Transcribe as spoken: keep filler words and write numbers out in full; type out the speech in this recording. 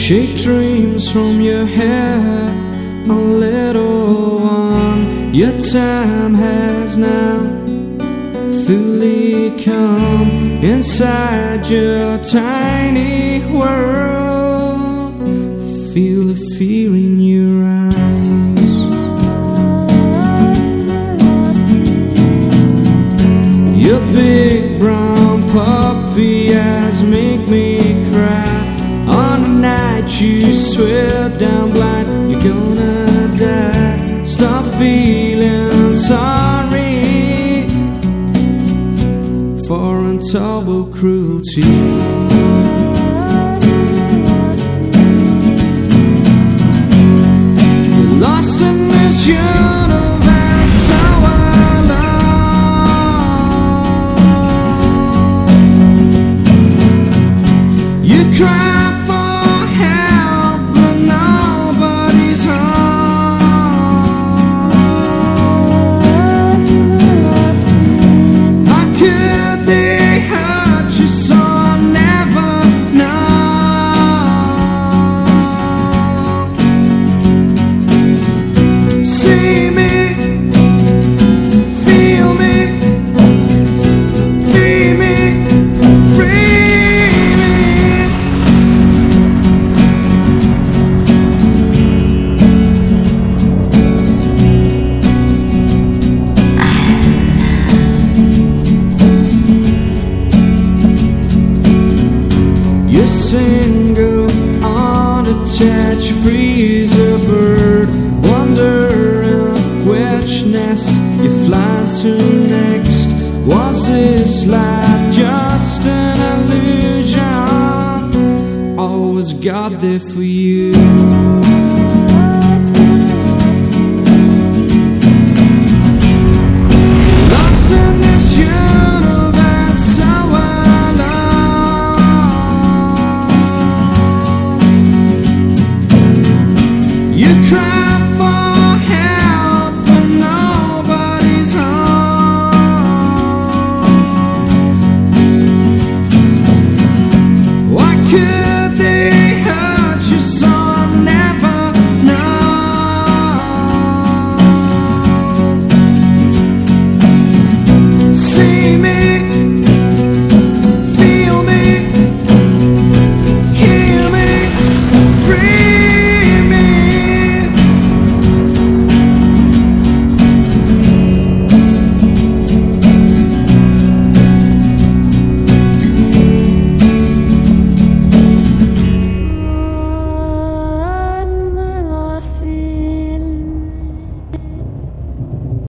Shake dreams from your head, a little one. Your time has now fully come inside your tiny world. Feel the fear in your eyes. Your big brown puppy eyes make me cry. On the night you swear down blind you're gonna die. Stop feeling sorry for untold cruelty. You're lost in this universe so alone. You cry single, unattached, freezer bird, wondering which nest you fly to next. Was this life just an illusion? Always got there for you.